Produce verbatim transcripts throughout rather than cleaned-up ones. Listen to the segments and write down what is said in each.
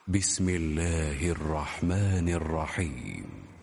بسم الله الرحمن الرحيم.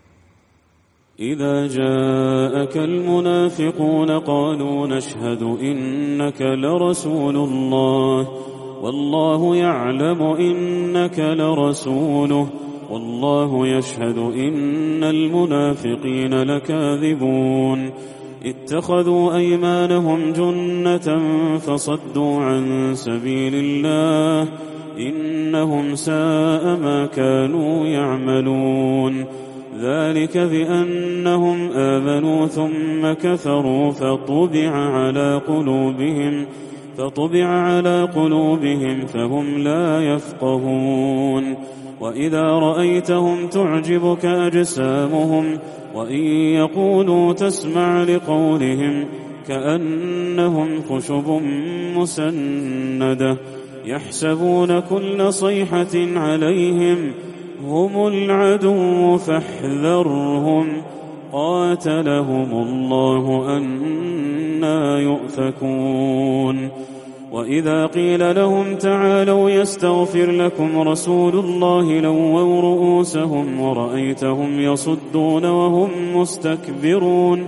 إذا جاءك المنافقون قالوا نشهد إنك لرسول الله والله يعلم إنك لرسوله والله يشهد إن المنافقين لكاذبون. اتخذوا أيمانهم جنة فصدوا عن سبيل الله إنهم ساء ما كانوا يعملون. ذلك بأنهم آمنوا ثم كفروا فطبع على قلوبهم فطبع على قلوبهم فهم لا يفقهون. وإذا رأيتهم تعجبك أجسامهم وإن يقولوا تسمع لقولهم كأنهم خشب مسندة يحسبون كل صيحة عليهم هم العدو فاحذرهم قاتلهم الله أنى يؤفكون. وإذا قيل لهم تعالوا يستغفر لكم رسول الله لووا رؤوسهم ورأيتهم يصدون وهم مستكبرون.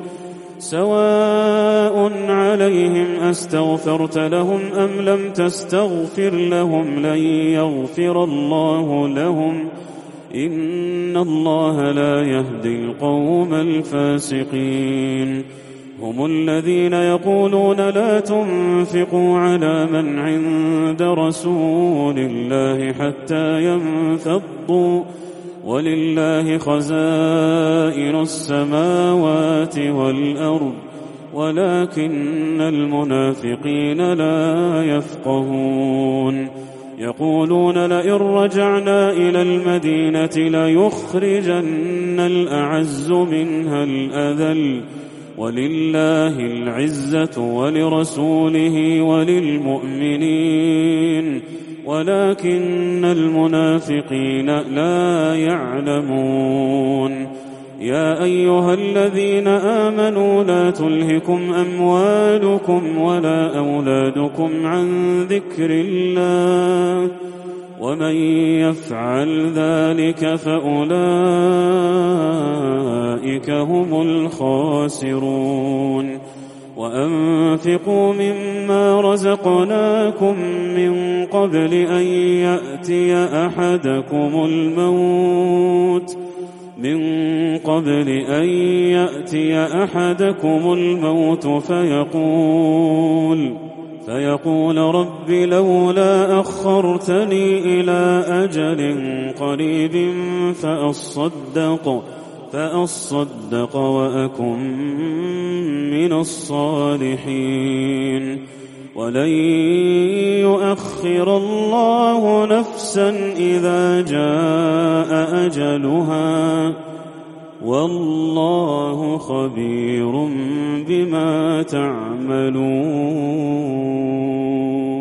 سواء عليهم أستغفرت لهم أم لم تستغفر لهم لن يغفر الله لهم إن الله لا يهدي القوم الفاسقين. هم الذين يقولون لا تنفقوا على من عند رسول الله حتى ينفضوا ولله خزائن السماوات والأرض ولكن المنافقين لا يفقهون. يقولون لئن رجعنا إلى المدينة ليخرجن الأعز منها الأذل ولله العزة ولرسوله وللمؤمنين ولكن المنافقين لا يعلمون. يا أيها الذين آمنوا لا تلهكم أموالكم ولا أولادكم عن ذكر الله ومن يفعل ذلك فأولئك هم الخاسرون. وأنفقوا مما رزقناكم من قبل أن يأتي أحدكم الموت من قبل أن يأتي أحدكم الموت فيقول فيقول رب لولا أخرتني إلى أجل قريب فأصدق فأصدق وأكن من الصالحين ولن يؤخر الله نفسا إذا جاء أجلها والله خبير بما تعملون.